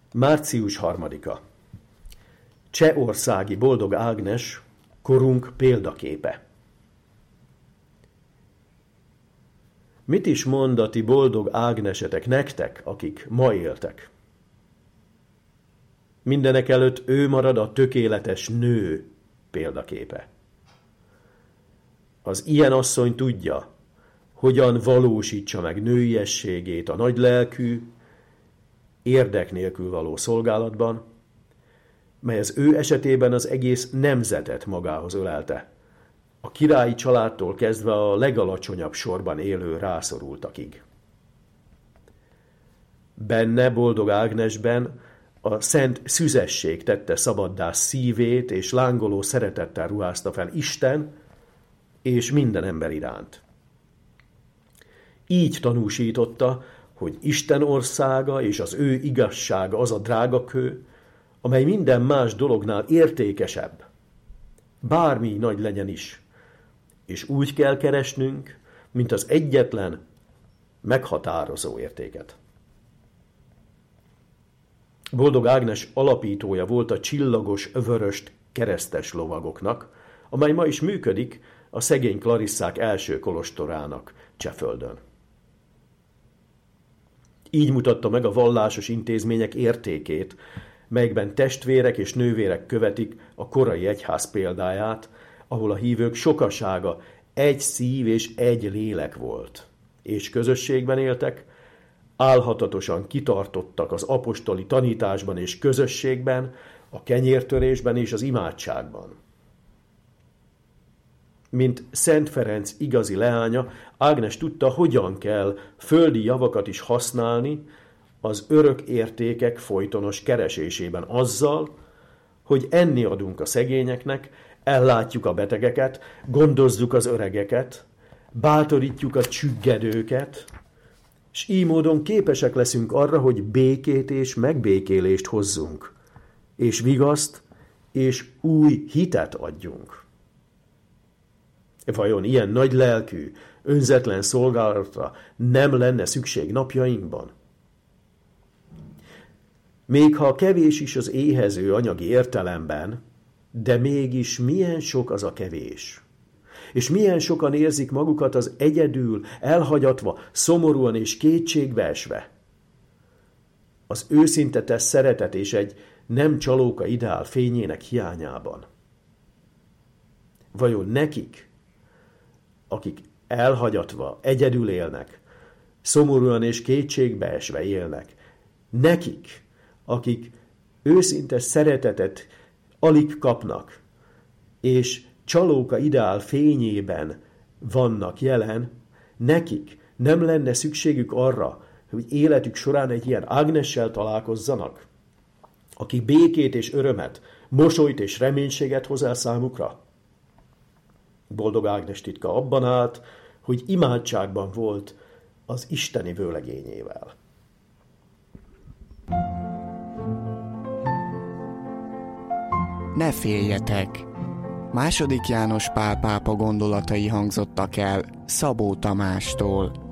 Március 3-a. Csehországi Boldog Ágnes, korunk példaképe. Mit is mond a ti boldog Ágnesetek nektek, akik ma éltek? Mindenekelőtt ő marad a tökéletes nő példaképe. Az ilyen asszony tudja, hogyan valósítsa meg nőiességét a nagylelkű, érdek nélkül való szolgálatban, mely az ő esetében az egész nemzetet magához ölelte, a királyi családtól kezdve a legalacsonyabb sorban élő rászorultakig. Benne, Boldog Ágnesben a szent szüzesség tette szabaddá szívét, és lángoló szeretettel ruházta fel Isten és minden ember iránt. Így tanúsította, hogy Isten országa és az ő igazsága az a drágakő, amely minden más dolognál értékesebb, bármi nagy legyen is, és úgy kell keresnünk, mint az egyetlen, meghatározó értéket. Boldog Ágnes alapítója volt a csillagos vöröst keresztes lovagoknak, amely ma is működik a szegény klarisszák első kolostorának Csehföldön. Így mutatta meg a vallásos intézmények értékét, melyekben testvérek és nővérek követik a korai egyház példáját, ahol a hívők sokasága egy szív és egy lélek volt, és közösségben éltek, álhatatosan kitartottak az apostoli tanításban és közösségben, a kenyértörésben és az imádságban. Mint Szent Ferenc igazi leánya, Ágnes tudta, hogyan kell földi javakat is használni az örök értékek folytonos keresésében azzal, hogy enni adunk a szegényeknek, ellátjuk a betegeket, gondozzuk az öregeket, bátorítjuk a csüggedőket, és így módon képesek leszünk arra, hogy békét és megbékélést hozzunk, és vigaszt és új hitet adjunk. Vajon ilyen nagy lelkű, önzetlen szolgálatra nem lenne szükség napjainkban? Még ha kevés is az éhező anyagi értelemben, de mégis milyen sok az a kevés. És milyen sokan érzik magukat az egyedül, elhagyatva, szomorúan és kétségbe esve. Az őszinte tesz szeretet és egy nem csalóka ideál fényének hiányában. Vajon nekik, akik elhagyatva, egyedül élnek, szomorúan és kétségbe esve élnek, nekik, akik őszinte szeretetet alig kapnak, és csalóka ideál fényében vannak jelen, nekik nem lenne szükségük arra, hogy életük során egy ilyen Ágnessel találkozzanak, aki békét és örömet, mosolyt és reménységet hoz el számukra? Boldog Ágnes titka abban állt, hogy imádságban volt az isteni vőlegényével. Ne féljetek! II. János Pál pápa gondolatai hangzottak el Szabó Tamástól.